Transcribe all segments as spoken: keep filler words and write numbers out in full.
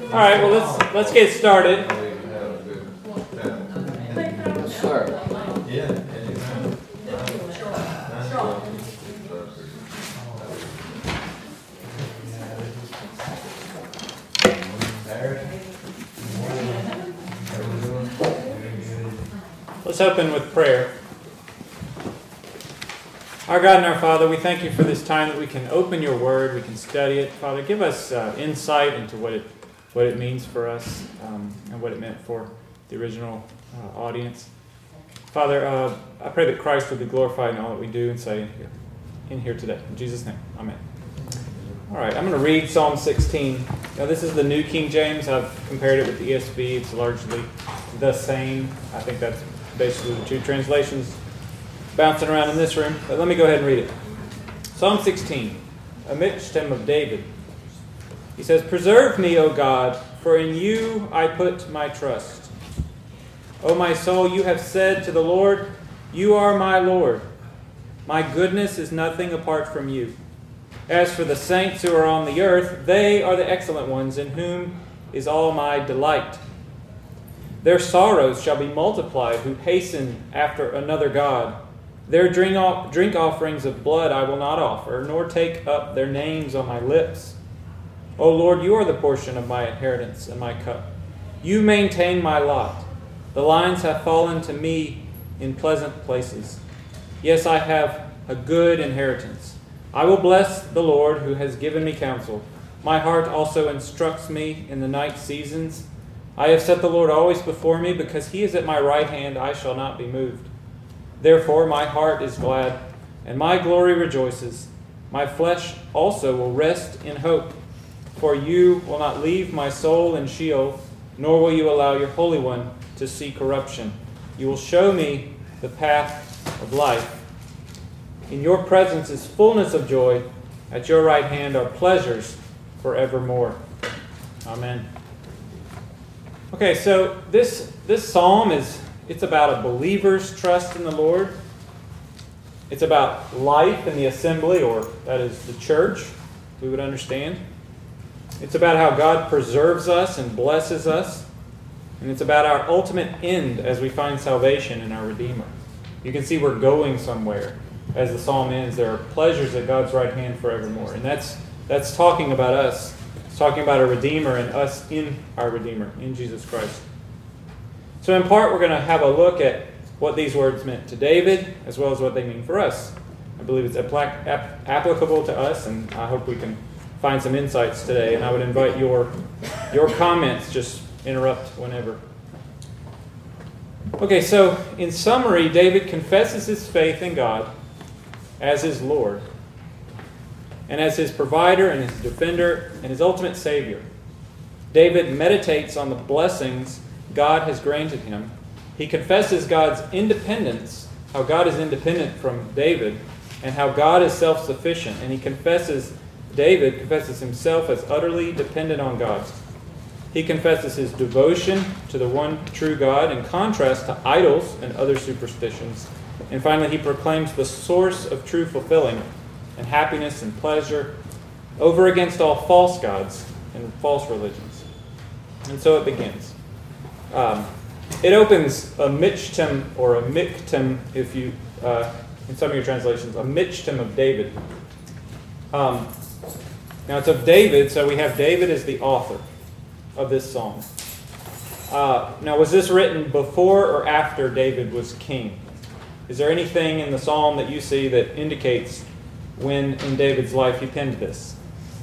All right, well, let's let's get started. Sure. Yeah. Let's open with prayer. Our God and our Father, we thank you for this time that we can open your word, we can study it. Father, give us uh, insight into what it what it means for us um, and what it meant for the original uh, audience. Father, uh, I pray that Christ would be glorified in all that we do and say in here, in here today. In Jesus' name, amen. All right, I'm going to read Psalm sixteen. Now, this is the New King James. I've compared it with the E S V. It's largely the same. I think that's basically the two translations bouncing around in this room. But let me go ahead and read it. Psalm sixteen, a Michtam of David. He says, "Preserve me, O God, for in you I put my trust. O my soul, you have said to the Lord, you are my Lord. My goodness is nothing apart from you. As for the saints who are on the earth, they are the excellent ones, in whom is all my delight. Their sorrows shall be multiplied, who hasten after another god. Their drink drink offerings of blood I will not offer, nor take up their names on my lips. O Lord, you are the portion of my inheritance and my cup. You maintain my lot. The lines have fallen to me in pleasant places. Yes, I have a good inheritance. I will bless the Lord who has given me counsel. My heart also instructs me in the night seasons. I have set the Lord always before me, because he is at my right hand, I shall not be moved. Therefore my heart is glad, and my glory rejoices. My flesh also will rest in hope. For you will not leave my soul in Sheol, nor will you allow your Holy One to see corruption. You will show me the path of life. In your presence is fullness of joy. At your right hand are pleasures forevermore." Amen. Okay, so this this psalm is it's about a believer's trust in the Lord. It's about life in the assembly, or that is the church, we would understand. It's about how God preserves us and blesses us. And it's about our ultimate end as we find salvation in our Redeemer. You can see we're going somewhere. As the psalm ends, there are pleasures at God's right hand forevermore. And that's that's talking about us. It's talking about a Redeemer and us in our Redeemer, in Jesus Christ. So in part, we're going to have a look at what these words meant to David, as well as what they mean for us. I believe it's applic- ap- applicable to us, and I hope we can find some insights today. And I would invite your your comments. Just interrupt whenever. Okay, so in summary, David confesses his faith in God as his Lord, and as his provider and his defender and his ultimate Savior. David meditates on the blessings God has granted him. He confesses God's independence, how God is independent from David, and how God is self-sufficient. And he confesses, David confesses himself as utterly dependent on God. He confesses his devotion to the one true God in contrast to idols and other superstitions. And finally, he proclaims the source of true fulfilling and happiness and pleasure over against all false gods and false religions. And so it begins. Um, it opens a Michtam, or a Michtam, if you, uh, in some of your translations, a Michtam of David. Um, now it's of David, so we have David as the author of this psalm. Uh, now, was this written before or after David was king? Is there anything in the psalm that you see that indicates when in David's life he penned this?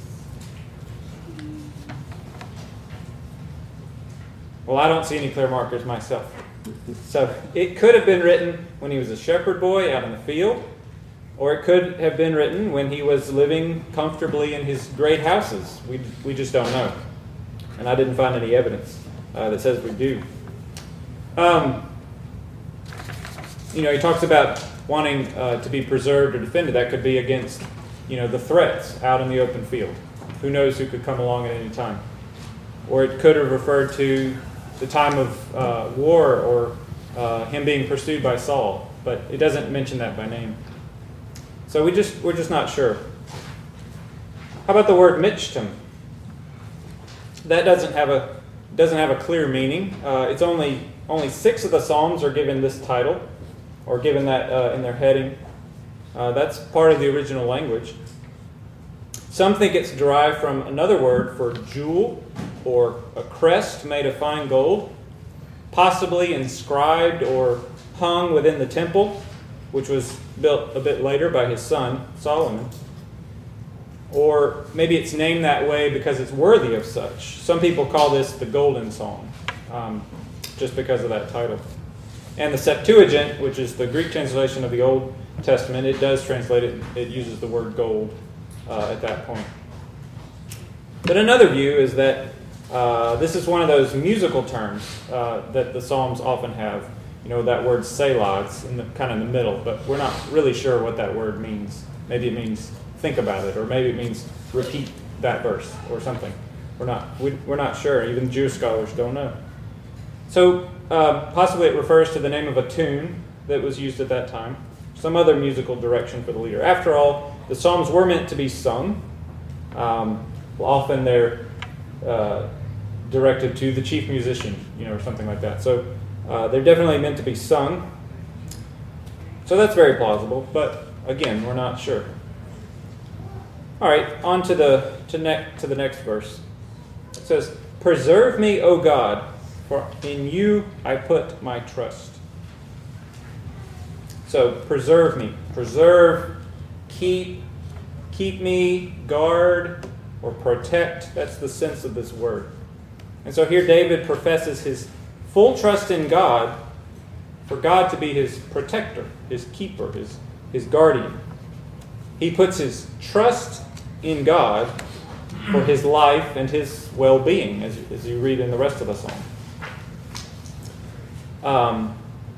Well, I don't see any clear markers myself. So it could have been written when he was a shepherd boy out in the field, or it could have been written when he was living comfortably in his great houses. We we just don't know. And I didn't find any evidence uh, that says we do. Um, you know, he talks about wanting uh, to be preserved or defended. That could be against, you know, the threats out in the open field. Who knows who could come along at any time. Or it could have referred to the time of uh, war, or uh, him being pursued by Saul. But it doesn't mention that by name. So we just, we're just not sure. How about the word Michtam? that doesn't have a doesn't have a clear meaning. Uh, it's only only six of the Psalms are given this title, or given that uh, in their heading. Uh, that's part of the original language. Some think it's derived from another word for jewel, or a crest made of fine gold, possibly inscribed or hung within the temple, which was built a bit later by his son, Solomon. Or maybe it's named that way because it's worthy of such. Some people call this the Golden Psalm, um, just because of that title. And the Septuagint, which is the Greek translation of the Old Testament, it does translate it, it uses the word gold uh, at that point. But another view is that uh, this is one of those musical terms uh, that the Psalms often have. You know, that word Selah, it's in the, kind of in the middle, but we're not really sure what that word means. Maybe it means think about it, or maybe it means repeat that verse or something. We're not we, we're not sure. Even Jewish scholars don't know. So uh, possibly it refers to the name of a tune that was used at that time, some other musical direction for the leader. After all, the Psalms were meant to be sung. Um, often they're uh, directed to the chief musician, you know, or something like that. So uh, they're definitely meant to be sung. So that's very plausible, but again, we're not sure. All right, on to the to, ne- to the next verse. It says, "Preserve me, O God, for in you I put my trust." So, preserve me. Preserve, keep, keep me, guard, or protect. That's the sense of this word. And so here David professes his full trust in God, for God to be his protector, his keeper, his, his guardian. He puts his trust in God for his life and his well-being, as, as you read in the rest of the psalm. Um,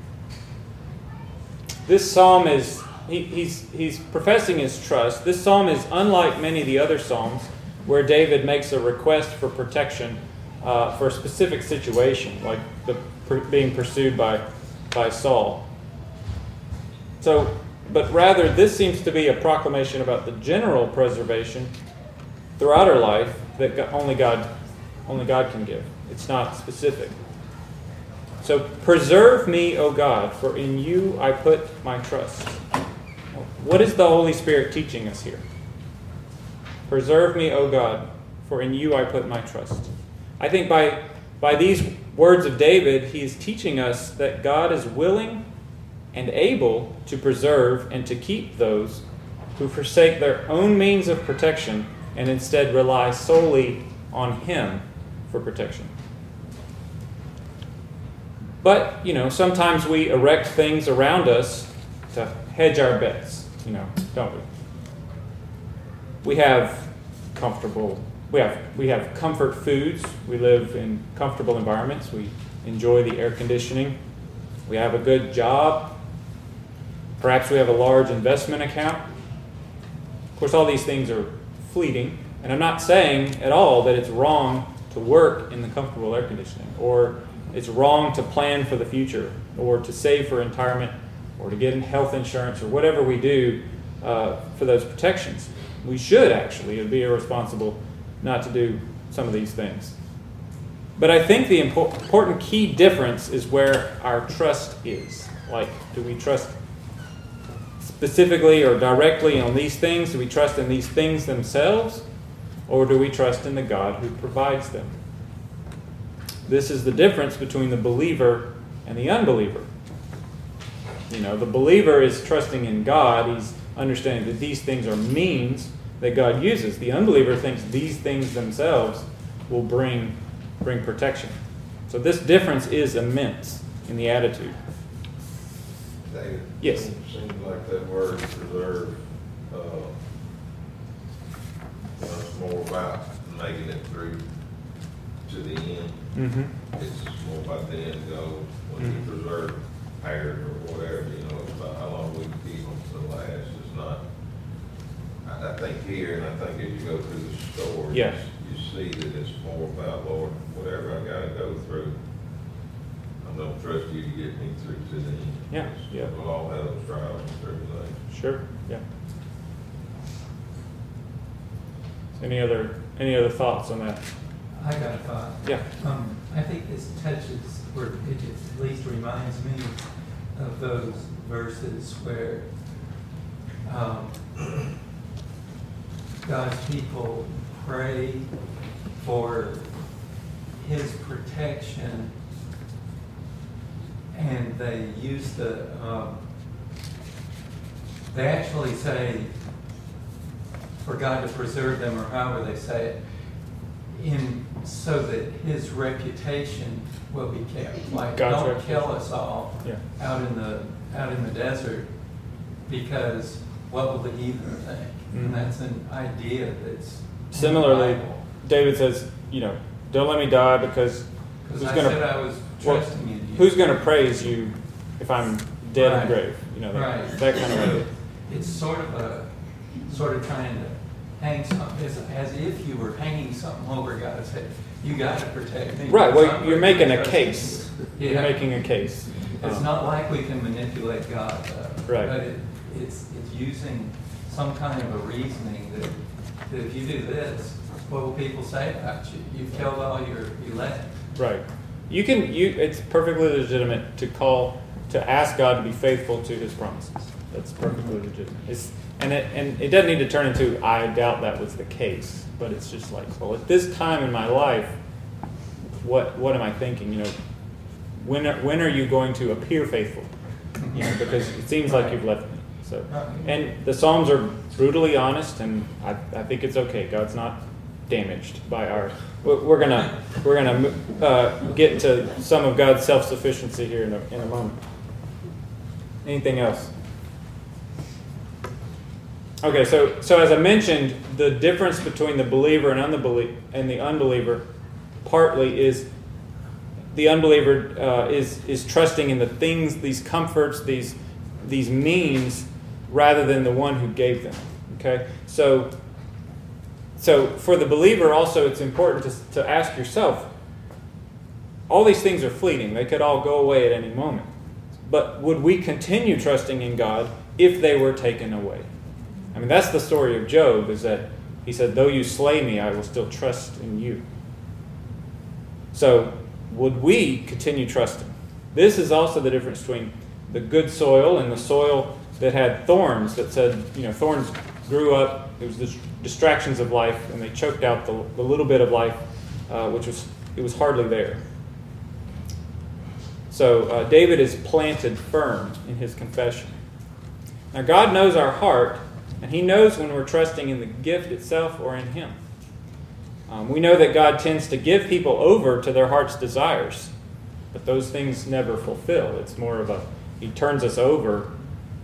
this psalm is, he, he's, he's professing his trust. This psalm is unlike many of the other psalms where David makes a request for protection uh, for a specific situation, like the, per, being pursued by, by Saul. So, but rather, this seems to be a proclamation about the general preservation throughout our life that only God, only God can give. It's not specific. So, preserve me, O God, for in you I put my trust. What is the Holy Spirit teaching us here? Preserve me, O God, for in you I put my trust. I think by, by these words of David, he is teaching us that God is willing and able to preserve and to keep those who forsake their own means of protection and instead rely solely on him for protection. But, you know, sometimes we erect things around us to hedge our bets, you know, don't we? We have comfortable, we have we have comfort foods. We live in comfortable environments. We enjoy the air conditioning. We have a good job. Perhaps we have a large investment account. Of course, all these things are fleeting. And I'm not saying at all that it's wrong to work in the comfortable air conditioning, or it's wrong to plan for the future, or to save for retirement, or to get health insurance, or whatever we do uh, for those protections. We should actually. It would be irresponsible not to do some of these things. But I think the impo- important key difference is where our trust is. Like, do we trust specifically or directly on these things? Do we trust in these things themselves? Or do we trust in the God who provides them? This is the difference between the believer and the unbeliever. You know, the believer is trusting in God. He's understanding that these things are means that God uses. The unbeliever thinks these things themselves will bring, bring protection. So this difference is immense in the attitude. David, yes? It seems like that word preserve uh, was more about making it through to the end. Mm-hmm. It's more about the end goal. When Mm-hmm. you preserve hair or whatever, you know, it's about how long we can keep them to last. It's not, I, I think here, and I think as you go through the story, Yeah. you see that it's more about, Lord, whatever I got to go through, I'm going to trust you to get me through to the end. Yeah, yeah. We'll all have those trials and tribulations. Sure, yeah. Any other any other thoughts on that? I got a thought. Yeah. Um, I think this touches, or it at least reminds me of those verses where um, God's people pray for His protection, and they use the, um, they actually say for God to preserve them, or however they say it, in so that His reputation will be kept. Like, God's don't reputation. kill us all Yeah. out in the out in the desert, because what will the heathen think? Mhm. And that's an idea that's Similarly, in the Bible. David says, you know, don't let me die because Because who's I gonna said I was well, trusting in you. who's going to praise you if I'm dead Right. and grave? You know, that, Right. that kind of way. It's sort of a sort of trying to hang something as, as if you were hanging something over God's head. You got to protect me. Right. Well, Something you're making a trust case. you. You're Yeah. making a case. It's Um, not like we can manipulate God, though. Right. But it, it's it's using some kind of a reasoning that, that if you do this, what will people say about you? You've killed all your elect. Right. You can. You. It's perfectly legitimate to call to ask God to be faithful to His promises. That's perfectly legitimate. It's and it and it doesn't need to turn into I doubt that was the case, but it's just like, well, at this time in my life, what what am I thinking? You know, when are, when are you going to appear faithful? You know, because it seems like you've left me. So, and the Psalms are brutally honest, and I, I think it's okay. God's not damaged by our. We're gonna we're gonna uh, get to some of God's self-sufficiency here in a, in a moment. Anything else? Okay, so so as I mentioned, the difference between the believer and unbelie- and the unbeliever partly is the unbeliever uh, is is trusting in the things, these comforts, these these means, rather than the one who gave them. Okay, so so for the believer also, it's important to to ask yourself. All these things are fleeting; they could all go away at any moment. But would we continue trusting in God if they were taken away? I mean, that's the story of Job, is that he said, though you slay me, I will still trust in you. So, would we continue trusting? This is also the difference between the good soil and the soil that had thorns, that said, you know, thorns grew up, it was the distractions of life, and they choked out the, the little bit of life, uh, which was, it was hardly there. So, uh, David is planted firm in his confession. Now, God knows our heart, and He knows when we're trusting in the gift itself or in Him. Um, we know that God tends to give people over to their heart's desires, but those things never fulfill. It's more of a, He turns us over,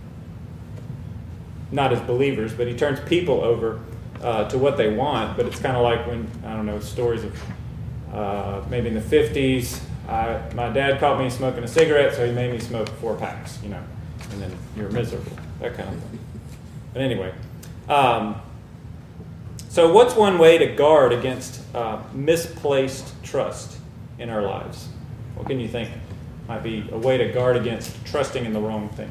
not as believers, but He turns people over uh, to what they want. But it's kind of like when, I don't know, stories of uh, maybe in the fifties, I, my dad caught me smoking a cigarette, so he made me smoke four packs, you know, and then you're miserable, that kind of thing. But anyway, um, so what's one way to guard against uh, misplaced trust in our lives? What can you think might be a way to guard against trusting in the wrong thing?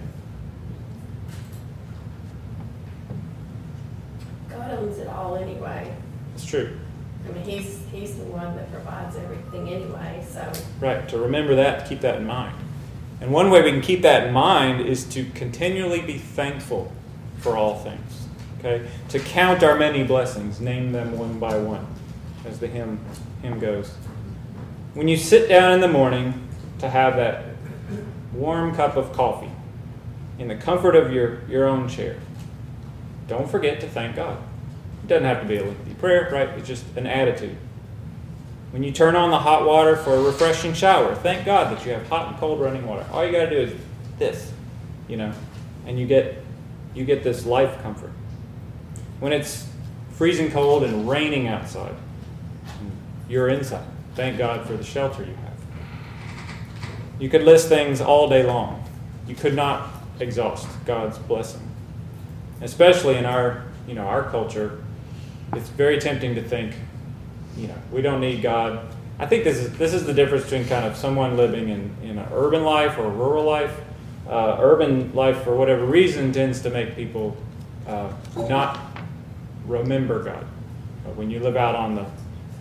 God owns it all anyway. It's true. I mean, he's he's the one that provides everything anyway, so. Right, to remember that, to keep that in mind. And one way we can keep that in mind is to continually be thankful for all things. Okay? To count our many blessings, name them one by one, as the hymn, hymn goes. When you sit down in the morning to have that warm cup of coffee in the comfort of your, your own chair, don't forget to thank God. It doesn't have to be a lengthy prayer, right? It's just an attitude. When you turn on the hot water for a refreshing shower, thank God that you have hot and cold running water. All you got to do is this, you know, and you get you get this life comfort. When it's freezing cold and raining outside, you're inside. Thank God for the shelter you have. You could list things all day long. You could not exhaust God's blessing. Especially in our, you know, our culture, it's very tempting to think, you know, we don't need God. I think this is this is the difference between kind of someone living in, in an urban life or a rural life. Uh, urban life, for whatever reason, tends to make people uh, not remember God. But when you live out on the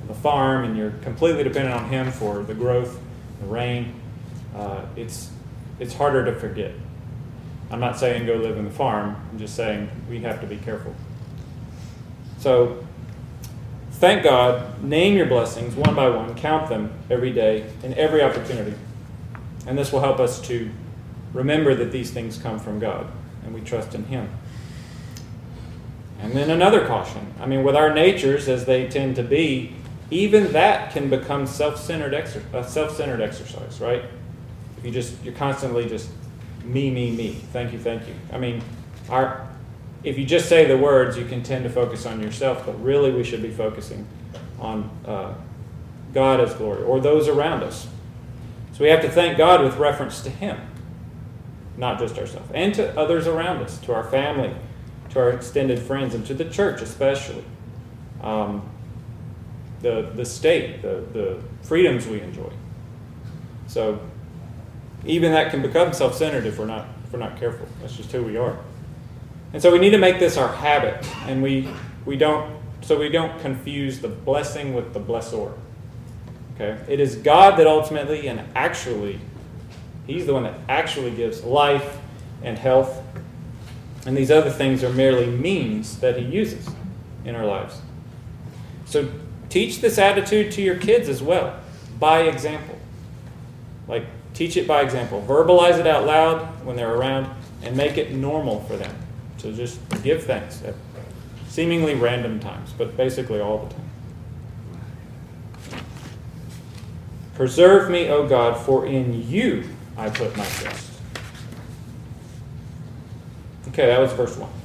the farm and you're completely dependent on him for the growth, the rain, uh, it's it's harder to forget. I'm not saying go live in the farm. I'm just saying we have to be careful. So, thank God, name your blessings one by one, count them every day in every opportunity. And this will help us to remember that these things come from God and we trust in him. And then another caution. I mean, with our natures as they tend to be, even that can become self-centered exer- a self-centered exercise, right? If you just you're constantly just me, me, me. Thank you, thank you. I mean, our if you just say the words, you can tend to focus on yourself, but really we should be focusing on uh, God as glory, or those around us. So we have to thank God with reference to him, not just ourselves, and to others around us, to our family, to our extended friends, and to the church especially. Um, the the state, the, the freedoms we enjoy. So even that can become self-centered if we're not if we're not careful. That's just who we are. And so we need to make this our habit, and we we don't so we don't confuse the blessing with the blessor. Okay? It is God that ultimately and actually, he's the one that actually gives life and health. And these other things are merely means that he uses in our lives. So teach this attitude to your kids as well, by example. Like, teach it by example. Verbalize it out loud when they're around, and make it normal for them to just give thanks at seemingly random times, but basically all the time. Preserve me, O God, for in you I put my trust. Okay, that was verse one.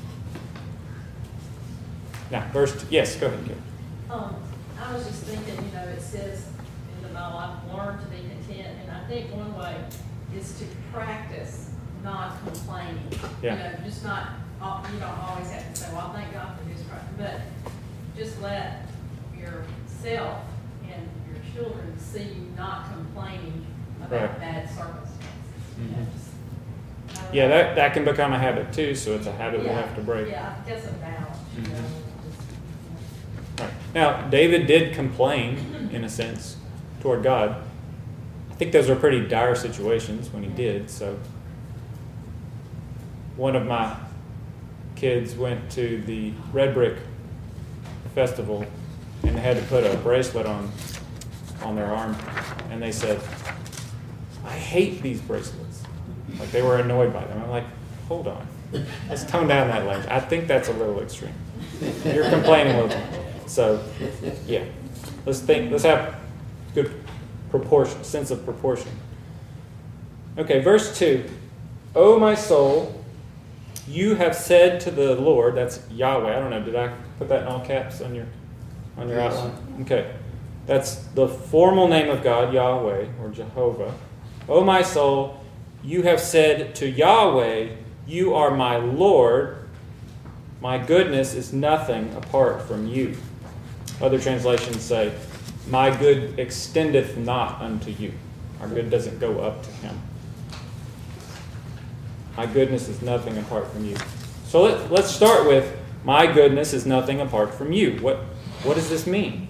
Now, verse two. Yes, go ahead, Karen. Um, I was just thinking, you know, it says in the Bible, I've learned to be content, and I think one way is to practice not complaining. Yeah. You know, just not, you don't always have to say, well, I thank God for this, but just let yourself and your children see you not complaining about Right. bad circumstances. You know, Mhm. just- I don't Yeah, know. that, that can become a habit too, so it's a habit we Yeah, have to break. Yeah, I guess a balance, you know. Mhm. just, Right. Now, David did complain, in a sense, toward God. I think those were pretty dire situations when he did, so. One of my kids went to the Red Brick Festival, and they had to put a bracelet on, on their arm, and they said, I hate these bracelets. Like, they were annoyed by them. I'm like, hold on. Let's tone down that language. I think that's a little extreme. You're complaining a little. So, yeah. Let's think, let's have good proportion, sense of proportion. Okay, verse two. O my soul, you have said to the Lord, that's Yahweh. I don't know, did I put that in all caps on your on your Yes. outline? Okay. That's the formal name of God, Yahweh, or Jehovah. O my soul, you have said to Yahweh, you are my Lord. My goodness is nothing apart from you. Other translations say, my good extendeth not unto you. Our good doesn't go up to him. My goodness is nothing apart from you. So let, let's start with, my goodness is nothing apart from you. What, what does this mean?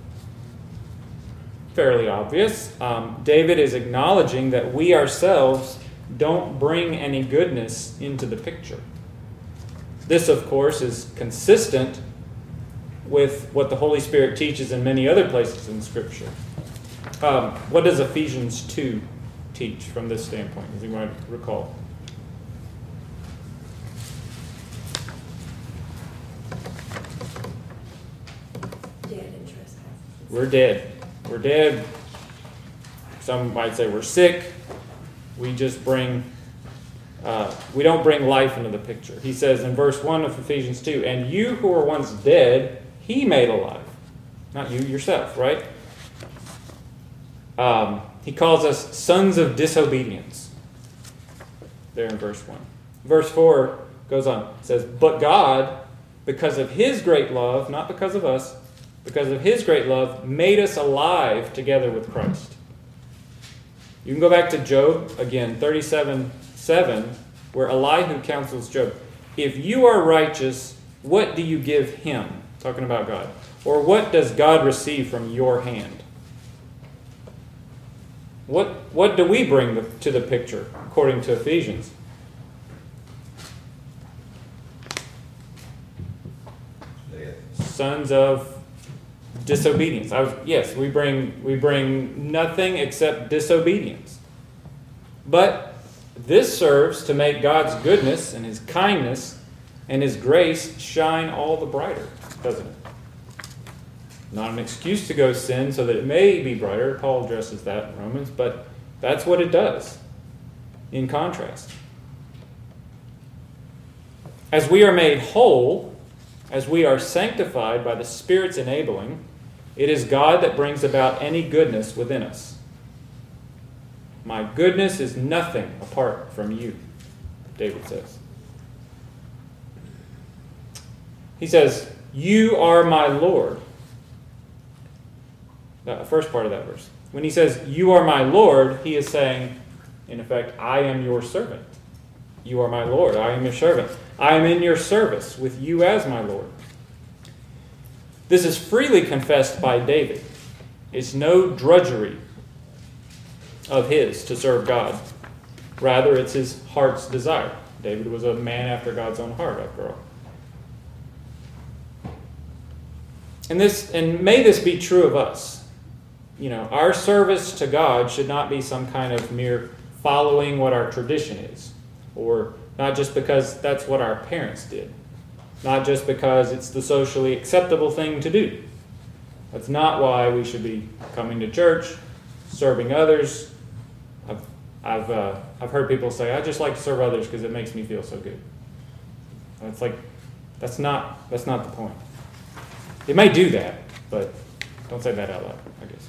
Fairly obvious. Um, David is acknowledging that we ourselves don't bring any goodness into the picture. This, of course, is consistent with what the Holy Spirit teaches in many other places in Scripture. Um, what does Ephesians two teach from this standpoint, as you might recall? Dead in trespasses. We're dead. We're dead. Some might say we're sick. We just bring, uh, we don't bring life into the picture. He says in verse one of Ephesians two, and you who were once dead, he made alive. Not you yourself, right? Um, he calls us sons of disobedience. There in verse one. Verse four goes on. It says, but God, because of his great love, not because of us, because of his great love, made us alive together with Christ. You can go back to Job, again, thirty-seven seven, where Elihu counsels Job. If you are righteous, what do you give him? Talking about God. Or what does God receive from your hand? What, what do we bring to the picture, according to Ephesians? Sons of disobedience. I was, yes, we bring we bring nothing except disobedience. But this serves to make God's goodness and His kindness and His grace shine all the brighter, doesn't it? Not an excuse to go sin so that it may be brighter. Paul addresses that in Romans, but that's what it does in contrast. As we are made whole, as we are sanctified by the Spirit's enabling, it is God that brings about any goodness within us. My goodness is nothing apart from you, David says. He says, you are my Lord. The first part of that verse. When he says, you are my Lord, he is saying, in effect, I am your servant. You are my Lord. I am your servant. I am in your service with you as my Lord. This is freely confessed by David. It's no drudgery of his to serve God. Rather, it's his heart's desire. David was a man after God's own heart, after all. And this, and may this be true of us. You know, our service to God should not be some kind of mere following what our tradition is, or not just because that's what our parents did, not just because it's the socially acceptable thing to do. That's not why we should be coming to church, serving others. I've I've uh, I've heard people say, I just like to serve others because it makes me feel so good. And it's like that's not that's not the point. It may do that, but don't say that out loud, I guess.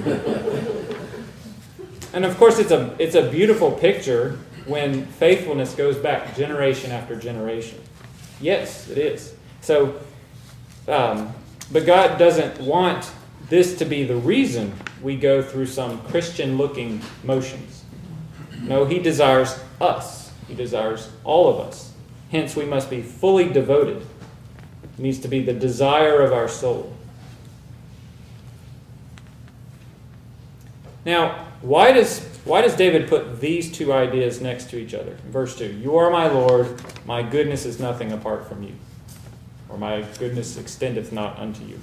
And of course, it's a it's a beautiful picture when faithfulness goes back generation after generation. Yes, it is. So, um, but God doesn't want this to be the reason we go through some Christian-looking motions. No, He desires us. He desires all of us. Hence, we must be fully devoted. It needs to be the desire of our soul. Now, why does why does David put these two ideas next to each other? In verse two, you are my Lord, my goodness is nothing apart from you. Or my goodness extendeth not unto you.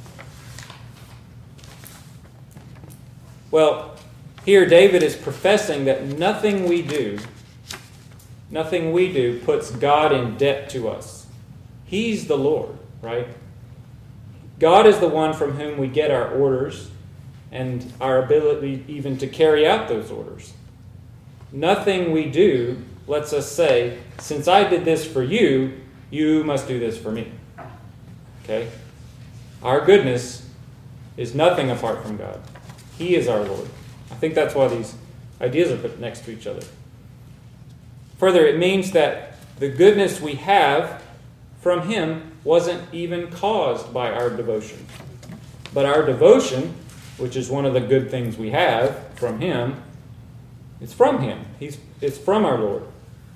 Well, here David is professing that nothing we do, nothing we do puts God in debt to us. He's the Lord, right? God is the one from whom we get our orders and our ability even to carry out those orders. Nothing we do lets us say, since I did this for you, you must do this for me. Okay? Our goodness is nothing apart from God. He is our Lord. I think that's why these ideas are put next to each other. Further, it means that the goodness we have from Him wasn't even caused by our devotion. But our devotion, which is one of the good things we have from Him, it's from Him. He's, it's from our Lord.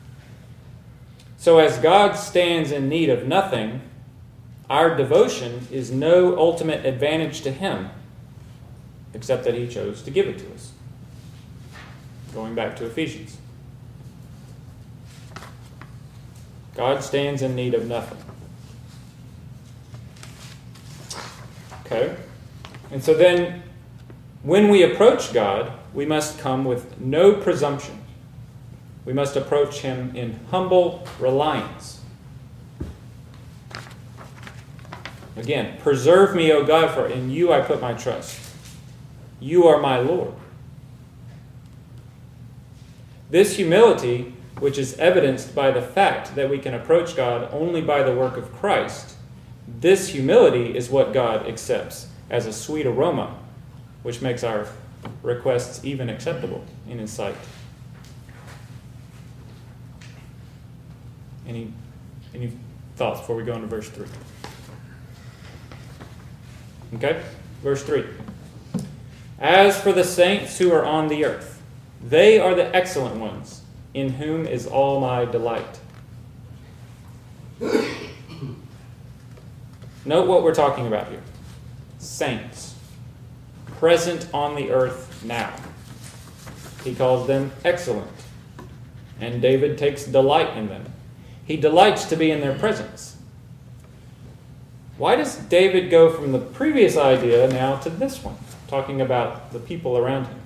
So as God stands in need of nothing, our devotion is no ultimate advantage to Him, except that He chose to give it to us. Going back to Ephesians. God stands in need of nothing. Okay? And so then, when we approach God, we must come with no presumption. We must approach Him in humble reliance. Again, preserve me, O God, for in you I put my trust. You are my Lord. This humility, which is evidenced by the fact that we can approach God only by the work of Christ, this humility is what God accepts as a sweet aroma, which makes our requests even acceptable in His sight. Any, any thoughts before we go into verse three? Okay, verse three. As for the saints who are on the earth, they are the excellent ones, in whom is all my delight. Note what we're talking about here. saints, present on the earth now. He calls them excellent, and David takes delight in them. He delights to be in their presence. Why does David go from the previous idea now to this one, talking about the people around him?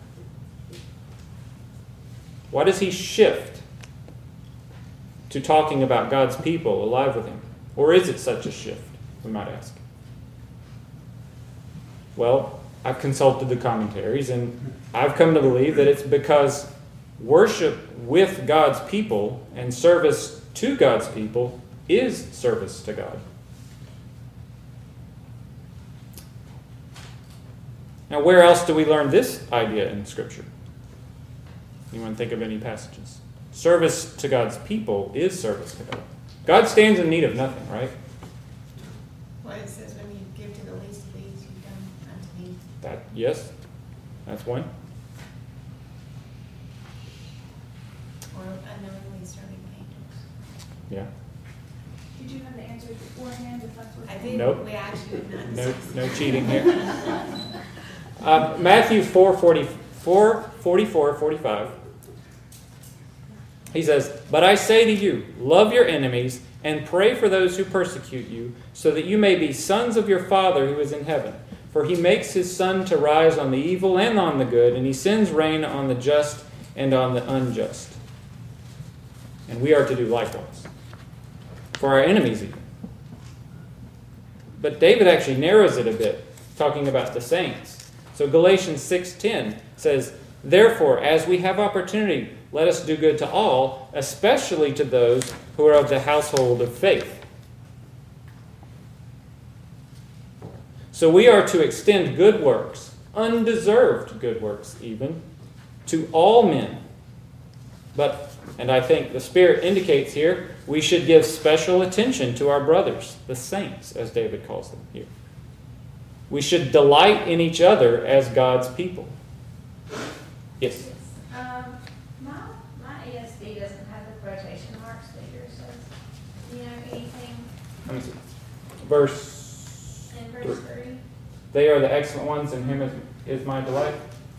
Why does he shift to talking about God's people alive with him? Or is it such a shift, we might ask? Well, I've consulted the commentaries, and I've come to believe that it's because worship with God's people and service to God's people is service to God. Now, where else do we learn this idea in Scripture? Anyone think of any passages? Service to God's people is service to God. God stands in need of nothing, right? Well, it says when you give to the least of these, you've done unto me. That, yes, that's one. Or unknowingly serving angels. Yeah. Did you have the answers beforehand, if that's what? I think Nope. we actually have not. No, no cheating here. Uh, Matthew four, forty, four, forty-four, forty-five. He says, "But I say to you, love your enemies and pray for those who persecute you, so that you may be sons of your Father who is in heaven. For he makes his sun to rise on the evil and on the good, and he sends rain on the just and on the unjust." And we are to do likewise. For our enemies even. But David actually narrows it a bit, talking about the saints. So Galatians six ten says, "Therefore, as we have opportunity, let us do good to all, especially to those who are of the household of faith." So we are to extend good works, undeserved good works even, to all men. But, and I think the Spirit indicates here, we should give special attention to our brothers, the saints, as David calls them here. We should delight in each other as God's people. Yes? Um, my, my E S V doesn't have the quotation marks that yours says. Do you know anything Let me see. Verse, in verse three? "They are the excellent ones, in him is, is my delight."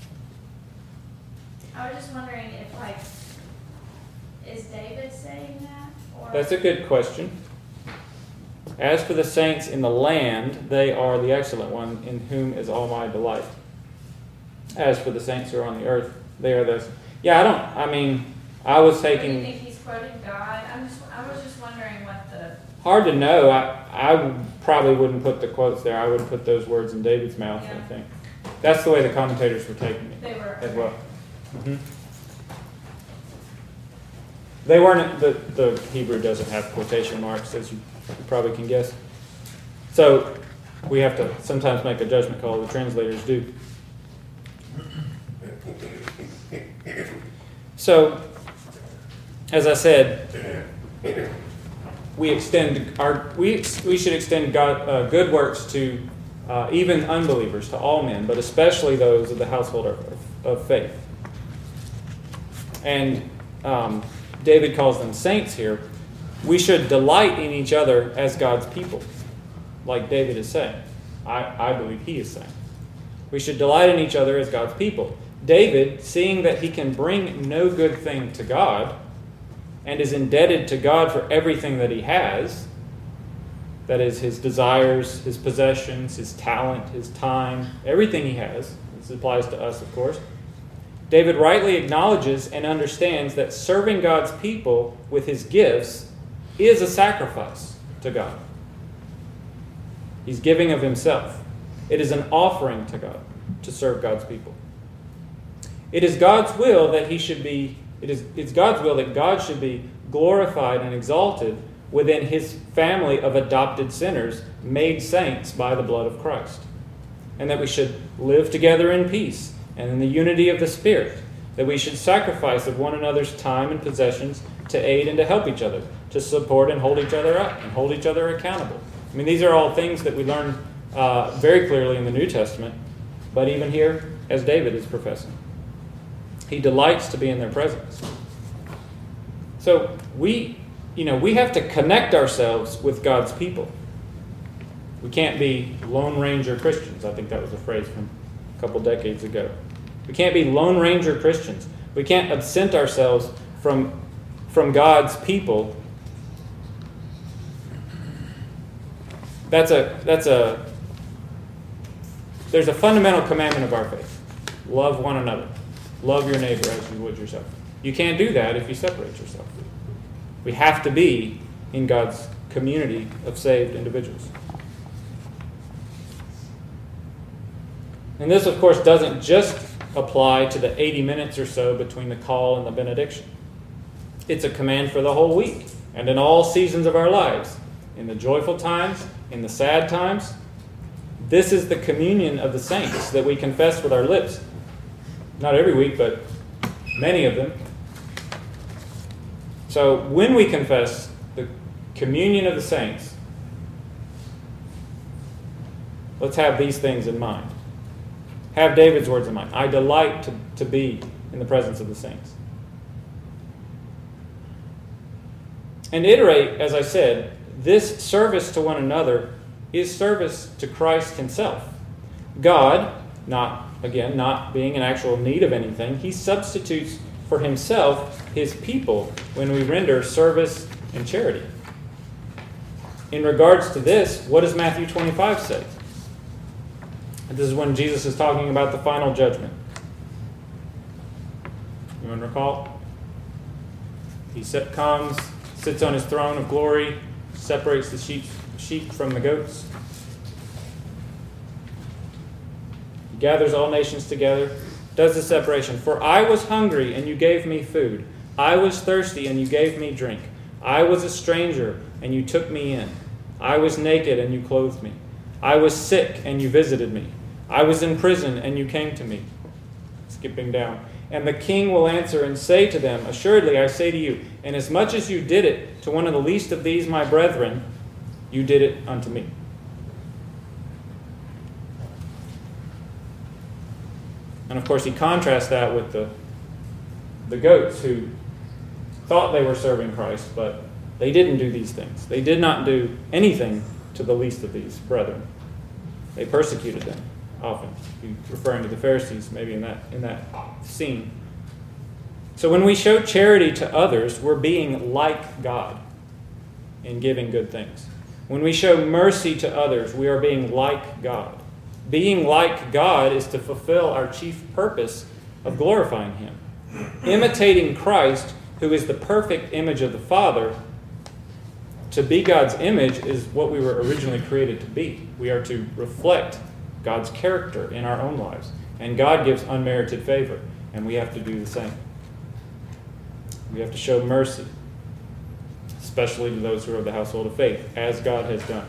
I was just wondering if, like, is David saying that? Or That's a good question. "As for the saints in the land, they are the excellent one, in whom is all my delight. As for the saints who are on the earth, they are the..." Yeah, I don't, I mean, I was Or do you taking, think he's quoting God? I'm just, I was just wondering what the, hard to know. I, I probably wouldn't put the quotes there. I would put those words in David's mouth, I Yeah. think. That's the way the commentators were taking it they were. as well. Mhm. They weren't, the, the Hebrew doesn't have quotation marks, as you probably can guess. So we have to sometimes make a judgment call, the translators do. So, as I said, we extend our we we should extend God, uh, good works to uh, even unbelievers, to all men, but especially those of the household of, of faith. And um, David calls them saints here. We should delight in each other as God's people, like David is saying. I, I believe he is saying. We should delight in each other as God's people. David, seeing that he can bring no good thing to God and is indebted to God for everything that he has, that is his desires, his possessions, his talent, his time, everything he has, this applies to us, of course, David rightly acknowledges and understands that serving God's people with his gifts is a sacrifice to God. He's giving of himself. It is an offering to God to serve God's people. It is God's will that he should be, it is it's God's will that God should be glorified and exalted within his family of adopted sinners made saints by the blood of Christ. And that we should live together in peace and in the unity of the Spirit. That we should sacrifice of one another's time and possessions to aid and to help each other, to support and hold each other up and hold each other accountable. I mean, these are all things that we learn uh, very clearly in the New Testament, but even here, as David is professing. He delights to be in their presence. So we, you know, we have to connect ourselves with God's people. We can't be Lone Ranger Christians. I think that was a phrase from a couple decades ago. We can't be Lone Ranger Christians. We can't absent ourselves from, from God's people. That's a that's a there's a fundamental commandment of our faith. Love one another. Love your neighbor as you would yourself. You can't do that if you separate yourself. We have to be in God's community of saved individuals. And this, of course, doesn't just apply to the eighty minutes or so between the call and the benediction. It's a command for the whole week and in all seasons of our lives. In the joyful times, in the sad times. This is the communion of the saints that we confess with our lips. Not every week, but many of them. So when we confess the communion of the saints, let's have these things in mind. Have David's words in mind. I delight to, to be in the presence of the saints. And iterate, as I said, this service to one another is service to Christ himself. God, not, again, not being in actual need of anything, he substitutes for himself his people when we render service and charity. In regards to this, what does Matthew twenty-five say? This is when Jesus is talking about the final judgment. You want to recall? He comes, sits on his throne of glory, separates the sheep, sheep from the goats. He gathers all nations together, does the separation. For I was hungry, and you gave me food. I was thirsty, and you gave me drink. I was a stranger, and you took me in. I was naked, and you clothed me. I was sick, and you visited me. I was in prison, and you came to me. Skipping down. And the king will answer and say to them, assuredly, I say to you, inasmuch as you did it to one of the least of these my brethren, you did it unto me. And of course, he contrasts that with the, the goats who thought they were serving Christ, but they didn't do these things. They did not do anything to the least of these brethren. They persecuted them often. He's referring to the Pharisees maybe in that in that scene. So when we show charity to others, we're being like God in giving good things. When we show mercy to others, we are being like God. Being like God is to fulfill our chief purpose of glorifying him. Imitating Christ, who is the perfect image of the Father, to be God's image is what we were originally created to be. We are to reflect God's character in our own lives. And God gives unmerited favor, and we have to do the same. We have to show mercy, especially to those who are of the household of faith, as God has done.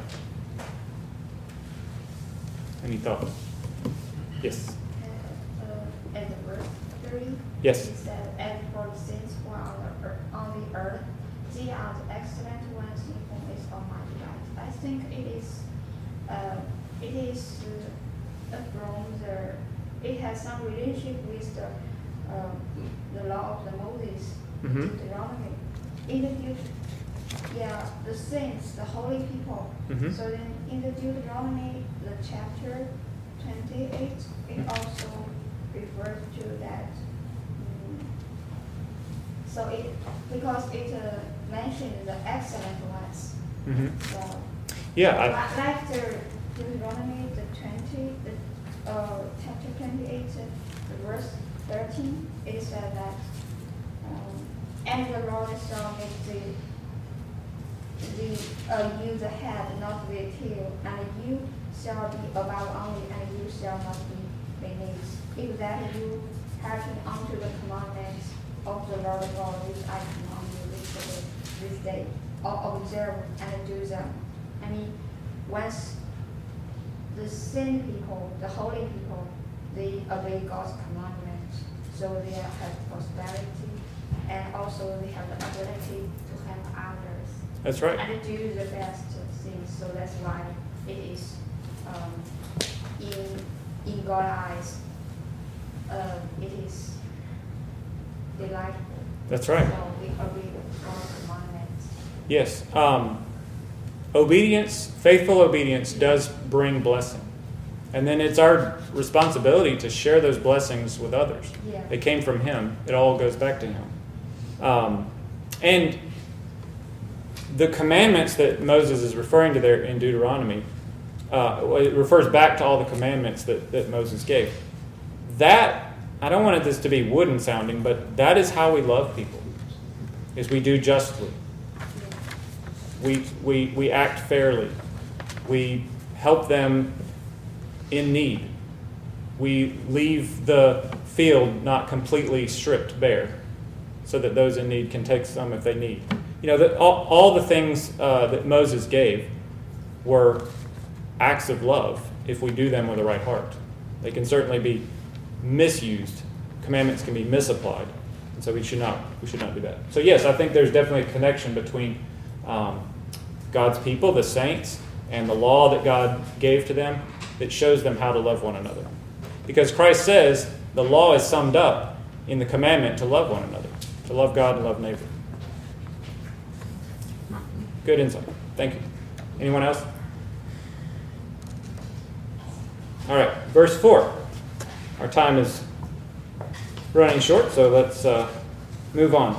Any thoughts? Yes. Uh, uh, at the verse three, Yes. it said, "And for the saints who are on the earth, on the earth, they are the excellent ones in whom is Almighty God." I think it is, uh, it is uh, from the, it has some relationship with the, uh, the law of the Moses, Mm-hmm. Deuteronomy. In the Deut- yeah, the saints, the holy people. Mm-hmm. So then in the Deuteronomy, the chapter twenty-eight, it also refers to that. Mm, So it, because it uh, mentioned the excellent ones. Mm-hmm. So Yeah. I, like like the Deuteronomy, the twenty, the uh, chapter twenty-eight, uh, the verse thirteen, it said that, um, and the Lord shall make the the uh, you the head, not the tail, and you shall be above only, and you shall not be beneath. If that you hearken unto the commandments of the Lord God, which I command you this day, this day, or observe and do them. I mean, once the saint people, the holy people, they obey God's commandments, so they have prosperity, and also they have the ability to help others. that's right. And do the best things, so that's why it is, um, in, in God's eyes, uh, it is delightful. That's right. So we agree with God's commandments. Yes. Um, obedience, faithful obedience does bring blessing. And then it's our responsibility to share those blessings with others. Yeah. It came from Him. It all goes back to Him. Um, and the commandments that Moses is referring to there in Deuteronomy, uh, it refers back to all the commandments that, that Moses gave. That, I don't want this to be wooden sounding, but that is how we love people, is we do justly. We, we, we act fairly. We help them in need. We leave the field not completely stripped bare so that those in need can take some if they need. You know, the, all, all the things uh, that Moses gave were acts of love if we do them with the right heart. They can certainly be misused. Commandments can be misapplied. And so we should not we should not do that. So yes, I think there's definitely a connection between um, God's people, the saints, and the law that God gave to them that shows them how to love one another. Because Christ says the law is summed up in the commandment to love one another, to love God and love neighbor. Good insight. Thank you. Anyone else? All right, verse four. Our time is running short, so let's uh, move on.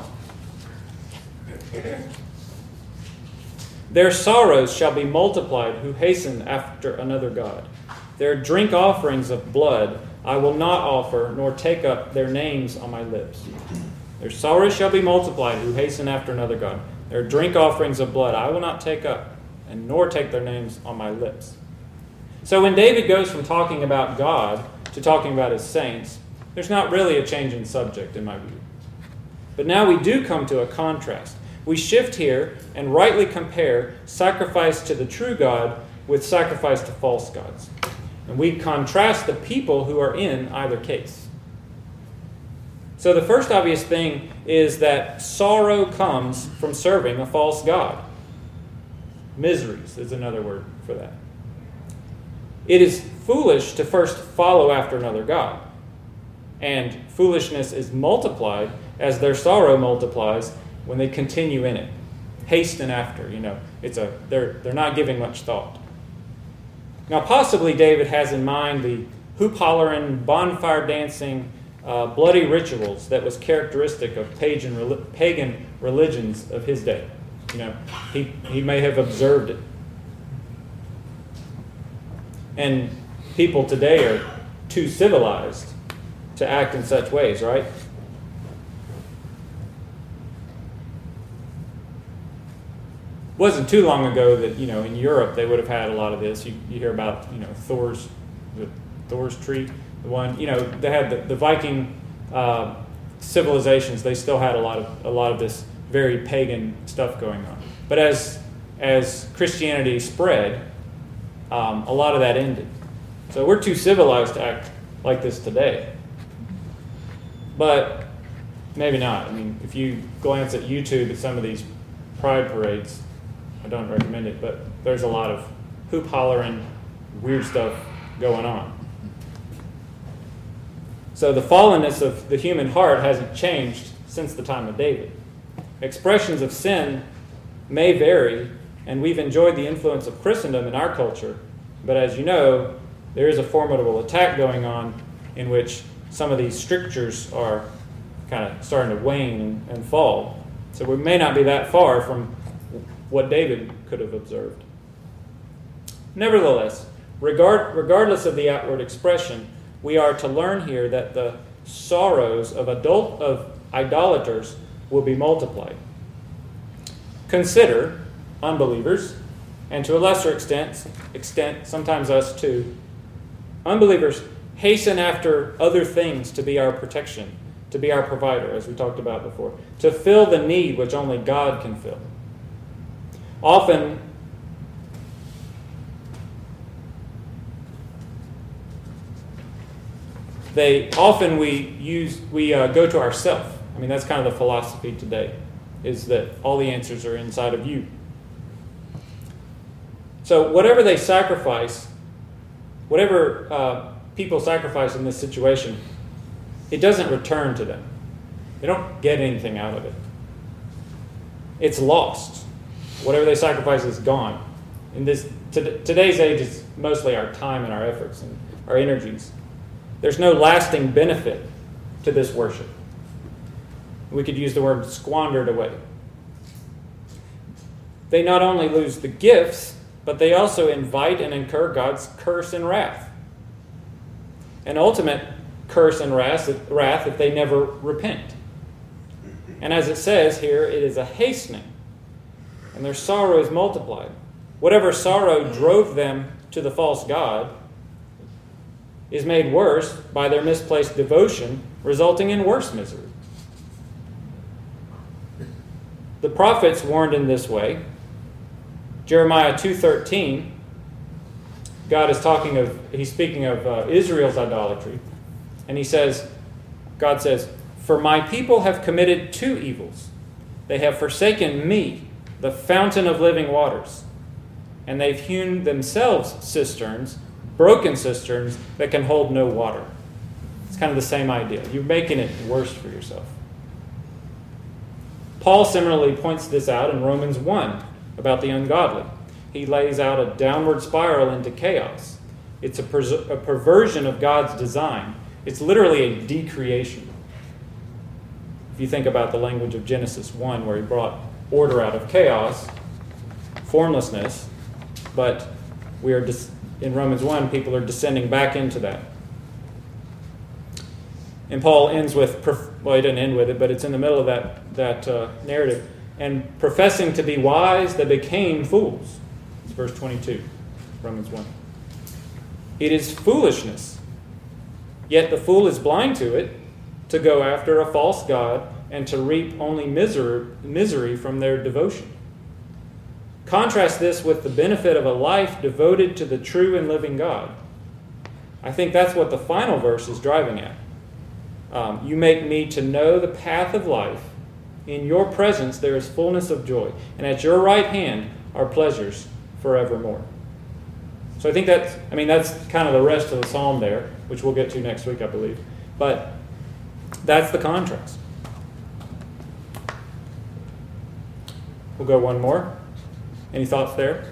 Their sorrows shall be multiplied who hasten after another god. Their drink offerings of blood I will not offer, nor take up their names on my lips. Their sorrows shall be multiplied who hasten after another god. Their drink offerings of blood I will not take up, and nor take their names on my lips. So when David goes from talking about God to talking about his saints, there's not really a change in subject in my view. But now we do come to a contrast. We shift here and rightly compare sacrifice to the true God with sacrifice to false gods. And we contrast the people who are in either case. So the first obvious thing is that sorrow comes from serving a false god. Miseries is another word for that. It is foolish to first follow after another god. And foolishness is multiplied as their sorrow multiplies when they continue in it. Hasten after, you know, it's a they're they're not giving much thought. Now, possibly David has in mind the hoop-hollering, bonfire dancing, uh, bloody rituals that was characteristic of pagan, pagan religions of his day. You know, he, he may have observed it. And people today are too civilized to act in such ways, right? Wasn't too long ago that, you know, in Europe they would have had a lot of this. You, you hear about, you know, Thor's the Thor's tree, the one, you know, they had the, the Viking uh, civilizations. They still had a lot of a lot of this very pagan stuff going on. But as as Christianity spread, um, a lot of that ended. So we're too civilized to act like this today. But maybe not. I mean, if you glance at YouTube at some of these pride parades, I don't recommend it, but there's a lot of hoop hollering, weird stuff going on. So the fallenness of the human heart hasn't changed since the time of David. Expressions of sin may vary, and we've enjoyed the influence of Christendom in our culture, but as you know, there is a formidable attack going on in which some of these strictures are kind of starting to wane and, and fall. So we may not be that far from what David could have observed. Nevertheless, regard, regardless of the outward expression, we are to learn here that the sorrows of adult of idolaters will be multiplied. Consider unbelievers, and to a lesser extent, extent sometimes us too, unbelievers hasten after other things to be our protection, to be our provider, as we talked about before, to fill the need which only God can fill. Often, they often we use we uh, go to ourself. I mean, that's kind of the philosophy today, is that all the answers are inside of you. So whatever they sacrifice, whatever uh, people sacrifice in this situation, it doesn't return to them. They don't get anything out of it. It's lost. Whatever they sacrifice is gone. in this to, today's age, it's mostly our time and our efforts and our energies. There's no lasting benefit to this worship. We could use the word squandered away. They not only lose the gifts, but they also invite and incur God's curse and wrath. An ultimate curse and wrath if they never repent. And as it says here, it is a hastening, and their sorrow is multiplied. Whatever sorrow drove them to the false god is made worse by their misplaced devotion, resulting in worse misery. The prophets warned in this way. Jeremiah two thirteen, God is talking of, he's speaking of uh, Israel's idolatry. And he says, God says, "For my people have committed two evils. They have forsaken me, the fountain of living waters, and they've hewn themselves cisterns, broken cisterns that can hold no water." It's kind of the same idea. You're making it worse for yourself. Paul similarly points this out in Romans one about the ungodly. He lays out a downward spiral into chaos. It's a, pers- a perversion of God's design. It's literally a decreation. If you think about the language of Genesis one, where he brought order out of chaos, formlessness, but we are dis- in Romans one, people are descending back into that. And Paul ends with, well, he didn't end with it, but it's in the middle of that, that uh, narrative. And professing to be wise, they became fools. It's verse twenty-two, Romans one. It is foolishness, yet the fool is blind to it, to go after a false god and to reap only misery, misery from their devotion. Contrast this with the benefit of a life devoted to the true and living God. I think that's what the final verse is driving at. Um, you make me to know the path of life. In your presence there is fullness of joy, and at your right hand are pleasures forevermore. So I think that's, I mean, that's kind of the rest of the psalm there, which we'll get to next week, I believe. But that's the contrast. We'll go one more. Any thoughts there?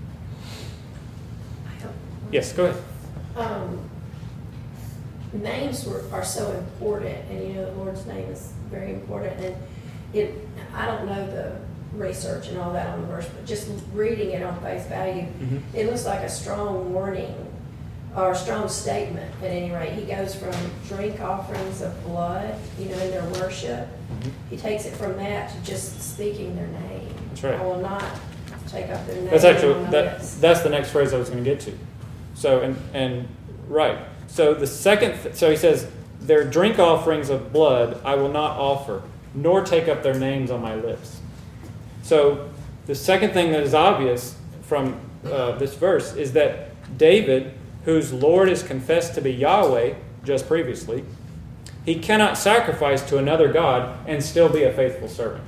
I have- Yes, go ahead. Um, names were, are so important, and you know the Lord's name is very important. And it, I don't know the research and all that on the verse, but just reading it on face value, Mm-hmm. it looks like a strong warning or a strong statement. At any rate, he goes from drink offerings of blood, you know, in their worship. Mm-hmm. He takes it from that to just speaking their name. That's right. I will not take up their name. That's actually on my that, lips. that's the next phrase I was going to get to. So and and right. So the second th- so he says, "Their drink offerings of blood I will not offer, nor take up their names on my lips." So the second thing that is obvious from uh, this verse is that David, whose Lord is confessed to be Yahweh just previously, he cannot sacrifice to another god and still be a faithful servant.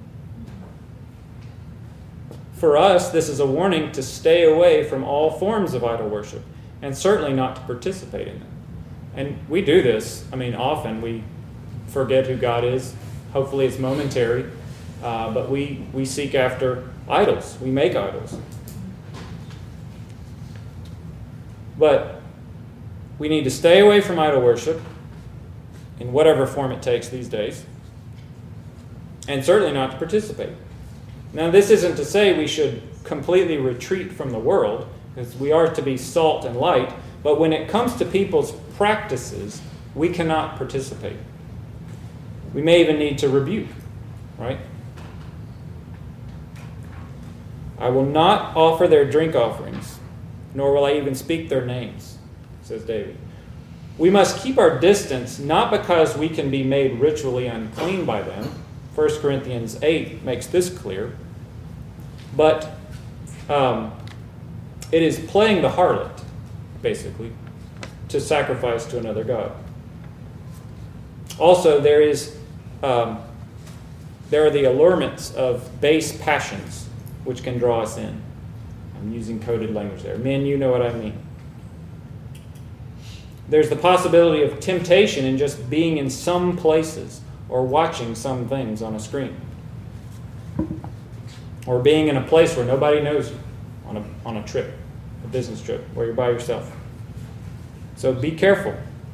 For us, this is a warning to stay away from all forms of idol worship, and certainly not to participate in it. And we do this. I mean, often we forget who God is. Hopefully it's momentary. Uh, but we, we seek after idols. We make idols. But we need to stay away from idol worship in whatever form it takes these days, and certainly not to participate. Now, this isn't to say we should completely retreat from the world, because we are to be salt and light, but when it comes to people's practices, we cannot participate. We may even need to rebuke, right? I will not offer their drink offerings, nor will I even speak their names, says David. We must keep our distance, not because we can be made ritually unclean by them. First Corinthians eight makes this clear. But um, it is playing the harlot, basically, to sacrifice to another god. Also, there is um, there are the allurements of base passions, which can draw us in. I'm using coded language there. Men, you know what I mean. There's the possibility of temptation in just being in some places or watching some things on a screen. Or being in a place where nobody knows you. on a, on a trip, a business trip, where you're by yourself. So be careful.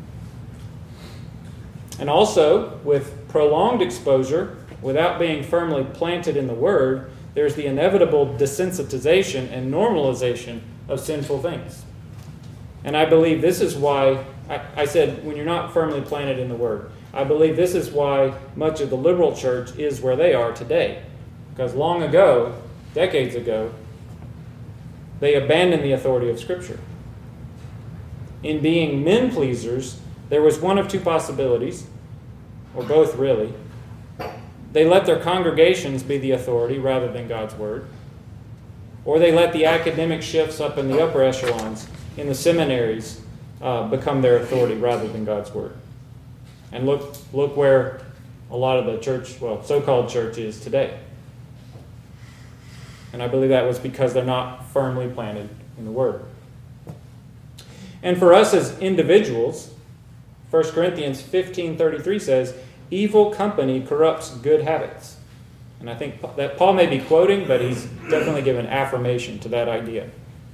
And also, with prolonged exposure, without being firmly planted in the Word, there's the inevitable desensitization and normalization of sinful things. And I believe this is why, I, I said, when you're not firmly planted in the Word, I believe this is why much of the liberal church is where they are today. Because long ago, decades ago, they abandoned the authority of Scripture. In being men pleasers, there was one of two possibilities, or both really. They let their congregations be the authority rather than God's Word, or they let the academic shifts up in the upper echelons, in the seminaries, uh, become their authority rather than God's Word. And look, look where a lot of the church, well, so-called church is today. And I believe that was because they're not firmly planted in the Word. And for us as individuals, First Corinthians fifteen thirty-three says, evil company corrupts good habits. And I think that Paul may be quoting, but he's definitely given affirmation to that idea.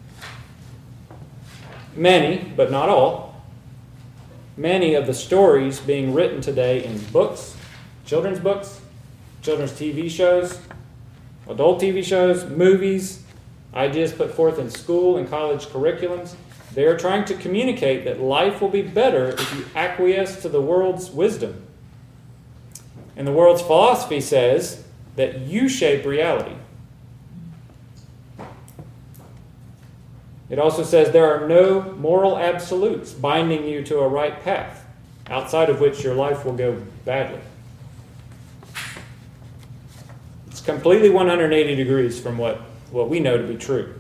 Many, but not all, many of the stories being written today in books, children's books, children's T V shows, adult T V shows, movies, ideas put forth in school and college curriculums, they are trying to communicate that life will be better if you acquiesce to the world's wisdom. And the world's philosophy says that you shape reality. It also says there are no moral absolutes binding you to a right path, outside of which your life will go badly. It's completely one hundred eighty degrees from what, what we know to be true.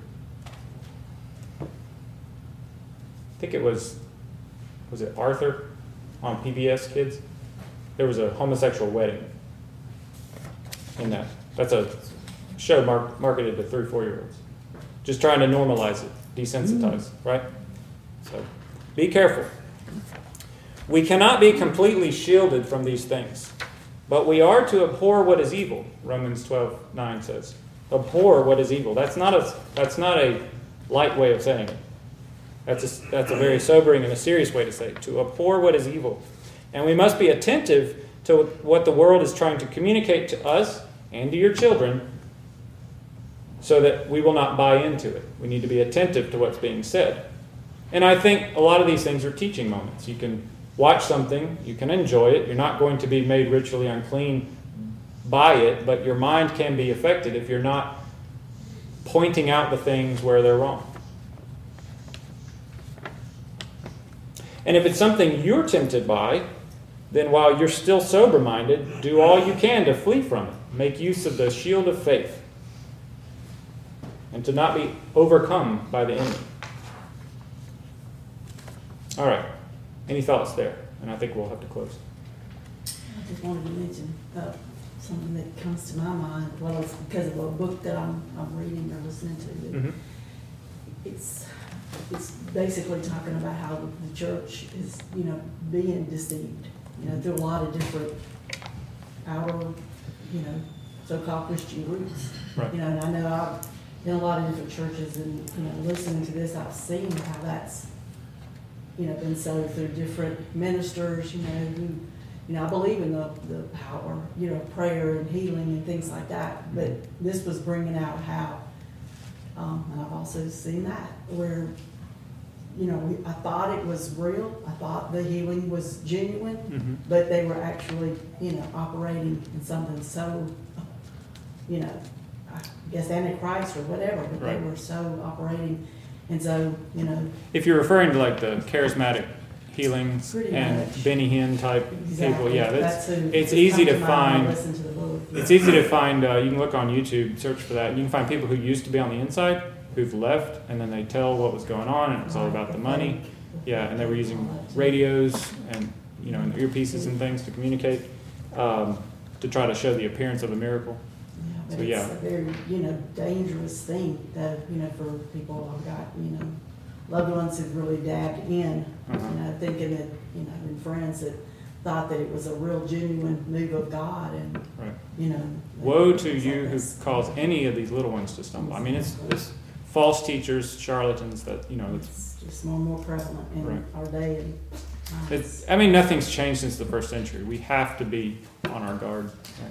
I think it was, was it Arthur on P B S Kids? There was a homosexual wedding in that. That's a show mar- marketed to three, four-year-olds. Just trying to normalize it, desensitize, right? So be careful. We cannot be completely shielded from these things, but we are to abhor what is evil, Romans twelve nine says. Abhor what is evil. That's not a, that's not a light way of saying it. That's a, that's a very sobering and a serious way to say it, to abhor what is evil. And we must be attentive to what the world is trying to communicate to us and to your children so that we will not buy into it. We need to be attentive to what's being said. And I think a lot of these things are teaching moments. You can watch something, you can enjoy it. You're not going to be made ritually unclean by it, but your mind can be affected if you're not pointing out the things where they're wrong. And if it's something you're tempted by, then while you're still sober-minded, do all you can to flee from it. Make use of the shield of faith and to not be overcome by the enemy. All right. Any thoughts there? And I think we'll have to close. I just wanted to mention uh, something that comes to my mind. Well, it's because of a book that I'm, I'm reading or listening to. Mm-hmm. It's it's basically talking about how the church is, you know, being deceived, you know, through a lot of different our, you know, so-called Christian groups. Right. You know, and I know I've been in a lot of different churches, and you know, listening to this, I've seen how that's, you know, been sold through different ministers. You know, who, you know, I believe in the the power, you know, prayer and healing and things like that. But this was bringing out how. Um, and I've also seen that where, you know, we, I thought it was real. I thought the healing was genuine, Mm-hmm. but they were actually, you know, operating in something so, you know, I guess Antichrist or whatever, but Right. they were so operating. And so, you know. If you're referring to like the charismatic healings Pretty and much. Benny Hinn type Exactly. people, yeah, that's, That's who- it's who easy come to mind when I find. listen to the book. It's easy to find. Uh, you can look on YouTube, search for that. You can find people who used to be on the inside who've left, and then they tell what was going on, and it was all about the money. Yeah, and they were using radios and you know and earpieces and things to communicate um, to try to show the appearance of a miracle. Yeah, but So, it's yeah. a very, you know, dangerous thing that, you know, for people who've got, you know, loved ones who've really dabbed in, Uh-huh. you know, thinking that, you know, and friends that thought that it was a real genuine move of God, and, Right. you know. Woe to things you like who this. cause any of these little ones to stumble. I mean, it's, it's false teachers, charlatans. That you know, it's, It's just more and more prevalent in Right. our day and times. it's. I mean, nothing's changed since the first century. We have to be on our guard. Right.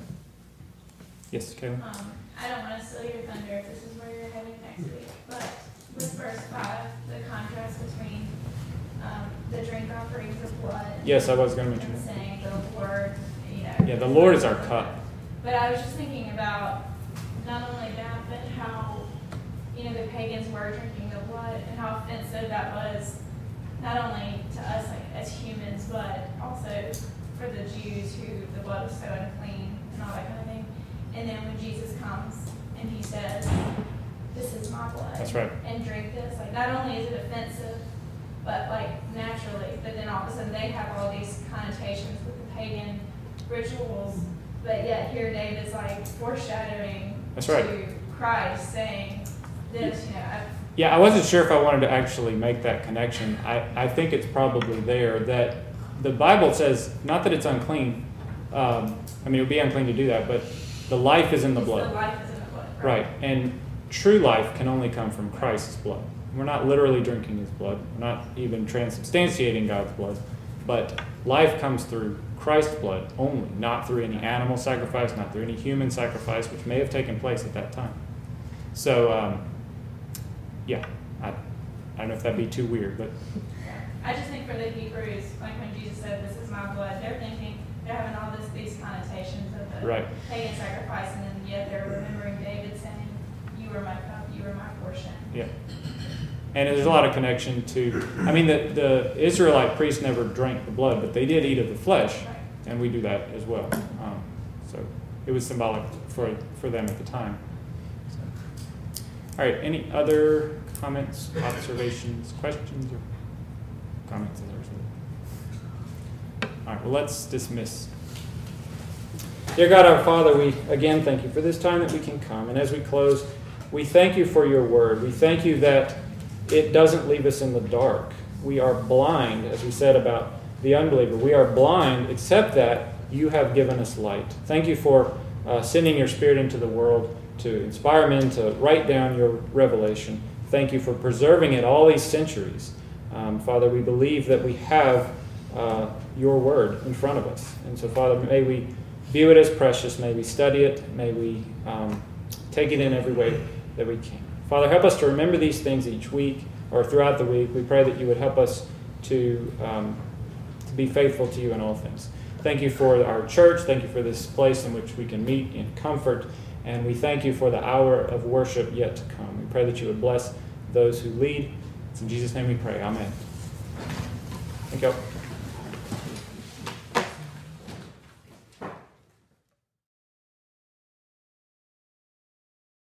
Yes, Kayla. Um, I don't wanna steal your thunder if this is where you're heading next week, but with verse five, the contrast between, um, the drink offerings of blood. Yes, I was going to mention And that. saying the Lord, you know. Yeah, the Lord is our cup. But I was just thinking about not only that, but how, you know, the pagans were drinking the blood and how offensive that was, not only to us like as humans, but also for the Jews who the blood was so unclean and all that kind of thing. And then when Jesus comes and he says, "This is my blood," That's right. and drink this, like not only is it offensive, but like naturally, but then all of a sudden they have all these connotations with the pagan rituals. But yet here David's like foreshadowing That's right. to Christ, saying this, you know, I, Yeah, I wasn't sure if I wanted to actually make that connection. I, I think it's probably there that the Bible says, not that it's unclean. Um, I mean, it would be unclean to do that, but the life is in the it's blood. the life is in the blood. Right. And true life can only come from Christ's blood. We're not literally drinking his blood. We're not even transubstantiating God's blood. But life comes through Christ's blood only, not through any animal sacrifice, not through any human sacrifice, which may have taken place at that time. So, um, yeah, I, I don't know if that'd be too weird, but I just think for the Hebrews, like when Jesus said, "This is my blood," they're thinking, they're having all this, these connotations of the Right. pagan sacrifice, and then yet they're remembering David saying, "You were my cup, you were my portion." yeah. And there's a lot of connection to, I mean, the, the Israelite priests never drank the blood, but they did eat of the flesh, Right. and we do that as well. Um, so it was symbolic for, for them at the time. So. All right, any other comments, observations, questions, or comments? As I was- All right, well, let's dismiss. Dear God, our Father, we again thank you for this time that we can come. And as we close, we thank you for your word. We thank you that it doesn't leave us in the dark. We are blind, as we said about the unbeliever. We are blind, except that you have given us light. Thank you for uh, sending your Spirit into the world to inspire men to write down your revelation. Thank you for preserving it all these centuries. Um, Father, we believe that we have uh, your word in front of us. And so, Father, may we view it as precious. May we study it. May we um, take it in every way that we can. Father, help us to remember these things each week or throughout the week. We pray that you would help us to, um, to be faithful to you in all things. Thank you for our church. Thank you for this place in which we can meet in comfort. And we thank you for the hour of worship yet to come. We pray that you would bless those who lead. It's in Jesus' name we pray. Amen. Thank you.